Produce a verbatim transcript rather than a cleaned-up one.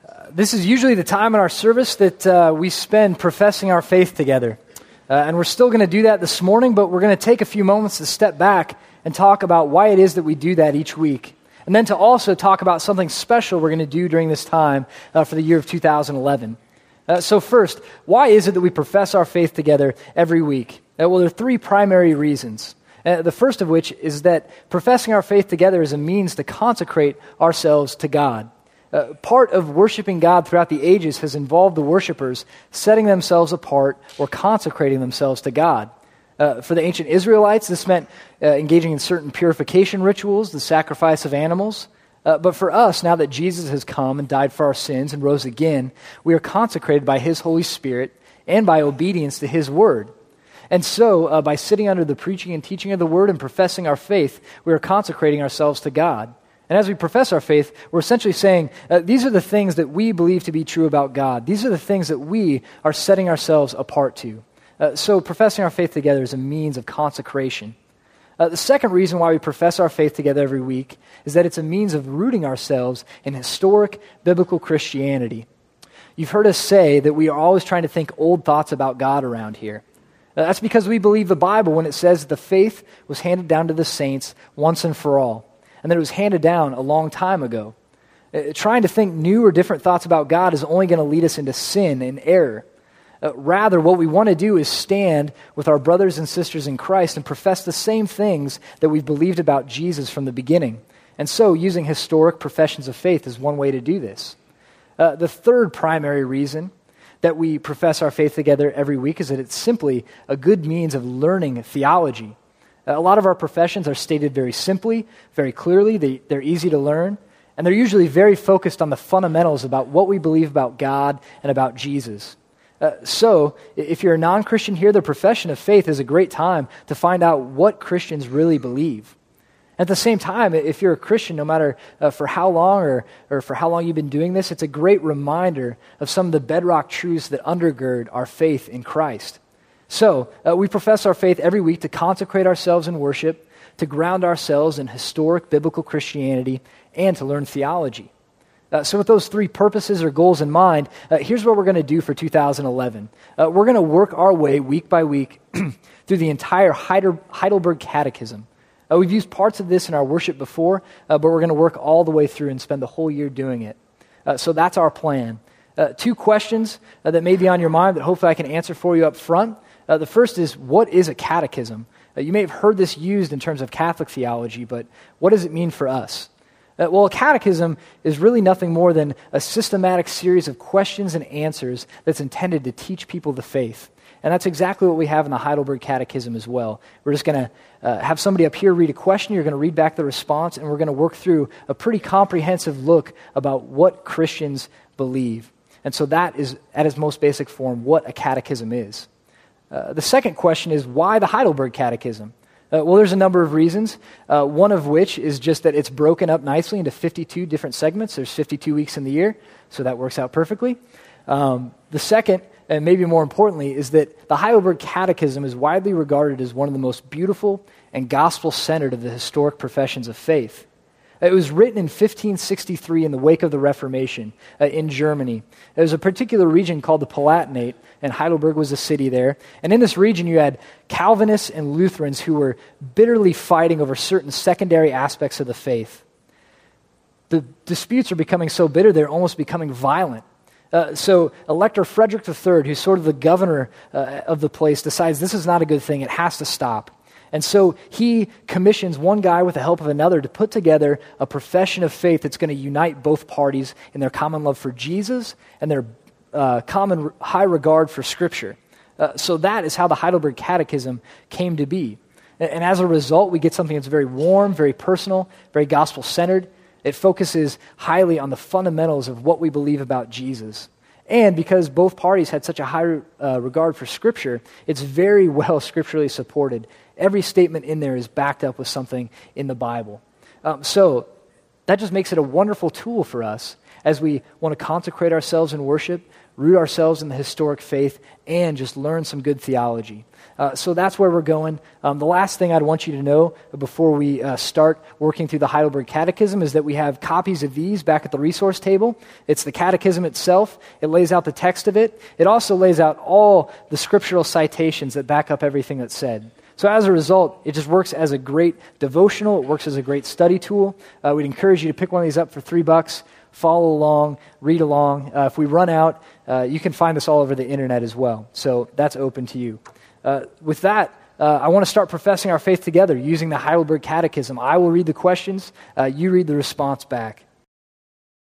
This is usually the time in our service that uh, we spend professing our faith together. Uh, and we're still going to do that this morning, but we're going to take a few moments to step back and talk about why it is that we do that each week. And then to also talk about something special we're going to do during this time uh, for the year of two thousand eleven. Uh, so first, why is it that we profess our faith together every week? Uh, well, there are three primary reasons. Uh, the first of which is that professing our faith together is a means to consecrate ourselves to God. Uh, part of worshiping God throughout the ages has involved the worshipers setting themselves apart or consecrating themselves to God. Uh, for the ancient Israelites, this meant uh, engaging in certain purification rituals, the sacrifice of animals. Uh, but for us, now that Jesus has come and died for our sins and rose again, we are consecrated by His Holy Spirit and by obedience to His Word. And so, uh, by sitting under the preaching and teaching of the Word and professing our faith, we are consecrating ourselves to God. And as we profess our faith, we're essentially saying, uh, these are the things that we believe to be true about God. These are the things that we are setting ourselves apart to. Uh, so professing our faith together is a means of consecration. Uh, the second reason why we profess our faith together every week is that it's a means of rooting ourselves in historic biblical Christianity. You've heard us say that we are always trying to think old thoughts about God around here. Uh, that's because we believe the Bible when it says that the faith was handed down to the saints once and for all, and that it was handed down a long time ago. Uh, trying to think new or different thoughts about God is only going to lead us into sin and error. Uh, rather, what we want to do is stand with our brothers and sisters in Christ and profess the same things that we've believed about Jesus from the beginning. And so, using historic professions of faith is one way to do this. Uh, the third primary reason that we profess our faith together every week is that it's simply a good means of learning theology. Uh, a lot of our professions are stated very simply, very clearly. They, they're easy to learn, and they're usually very focused on the fundamentals about what we believe about God and about Jesus. Uh, so, if you're a non-Christian here, the profession of faith is a great time to find out what Christians really believe. At the same time, if you're a Christian, no matter uh, for how long or, or for how long you've been doing this, it's a great reminder of some of the bedrock truths that undergird our faith in Christ. So, uh, we profess our faith every week to consecrate ourselves in worship, to ground ourselves in historic biblical Christianity, and to learn theology. Uh, so with those three purposes or goals in mind, uh, here's what we're going to do for two thousand eleven. Uh, we're going to work our way week by week through the entire Heidelberg Catechism. Uh, we've used parts of this in our worship before, uh, but we're going to work all the way through and spend the whole year doing it. Uh, so that's our plan. Uh, two questions uh, that may be on your mind that hopefully I can answer for you up front. Uh, the first is, what is a catechism? Uh, you may have heard this used in terms of Catholic theology, but what does it mean for us? Uh, well, a catechism is really nothing more than a systematic series of questions and answers that's intended to teach people the faith. And that's exactly what we have in the Heidelberg Catechism as well. We're just going to uh, have somebody up here read a question, you're going to read back the response, and we're going to work through a pretty comprehensive look about what Christians believe. And so that is, at its most basic form, what a catechism is. Uh, the second question is, why the Heidelberg Catechism? Uh, well, there's a number of reasons, uh, one of which is just that it's broken up nicely into fifty-two different segments. There's fifty-two weeks in the year, so that works out perfectly. Um, the second, and maybe more importantly, is that the Heidelberg Catechism is widely regarded as one of the most beautiful and gospel-centered of the historic professions of faith. It was written in fifteen sixty-three in the wake of the Reformation uh, in Germany. There was a particular region called the Palatinate, and Heidelberg was a city there. And in this region, you had Calvinists and Lutherans who were bitterly fighting over certain secondary aspects of the faith. The disputes are becoming so bitter, they're almost becoming violent. Uh, so Elector Frederick the Third, who's sort of the governor uh, of the place, decides this is not a good thing. It has to stop. And so he commissions one guy with the help of another to put together a profession of faith that's going to unite both parties in their common love for Jesus and their uh, common high regard for Scripture. Uh, so that is how the Heidelberg Catechism came to be. And, and as a result, we get something that's very warm, very personal, very gospel-centered. It focuses highly on the fundamentals of what we believe about Jesus. And because both parties had such a high uh, regard for Scripture, it's very well scripturally supported. Every statement in there is backed up with something in the Bible. Um, so that just makes it a wonderful tool for us as we want to consecrate ourselves in worship, root ourselves in the historic faith, and just learn some good theology. Uh, so that's where we're going. Um, the last thing I'd want you to know before we uh, start working through the Heidelberg Catechism is that we have copies of these back at the resource table. It's the Catechism itself. It lays out the text of it. It also lays out all the scriptural citations that back up everything that's said. So as a result, it just works as a great devotional. It works as a great study tool. Uh, we'd encourage you to pick one of these up for three bucks. Follow along, read along. Uh, if we run out, uh, you can find this all over the internet as well. So that's open to you. Uh, with that, uh, I want to start professing our faith together using the Heidelberg Catechism. I will read the questions. Uh, you read the response back.